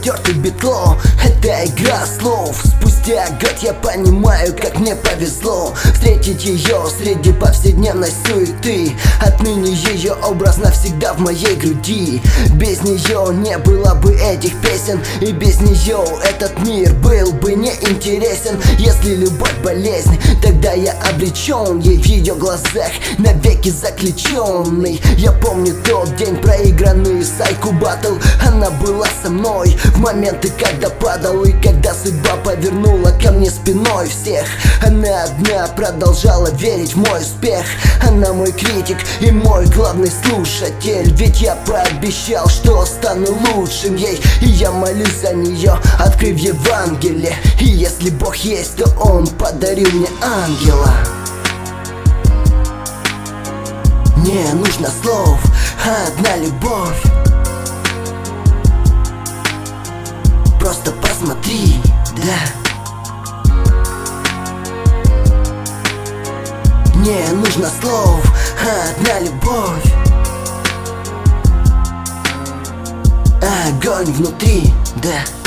протертый битло. Это игра слов. Спустя год я понимаю, как мне повезло встретить ее среди повседневной суеты. Отныне ее образ навсегда в моей груди. Без нее не было бы этих песен, и без нее этот мир был бы неинтересен. Если любовь болезнь, тогда я обречен ей, в ее глазах навеки заключенный. Я помню тот день, проигранный Сайку Баттл. Она была со мной в моменты, когда падал, и когда судьба повернула ко мне спиной всех. Она одна продолжала верить в мой успех. Она мой критик и мой главный слушатель. Ведь я пообещал, что стану лучшим ей, и я молюсь за нее, открыв Евангелие. И если Бог есть, то Он подарил мне ангела. Не нужно слов, одна любовь. Просто посмотри, да. Не нужно слов, одна любовь. Огонь внутри, да.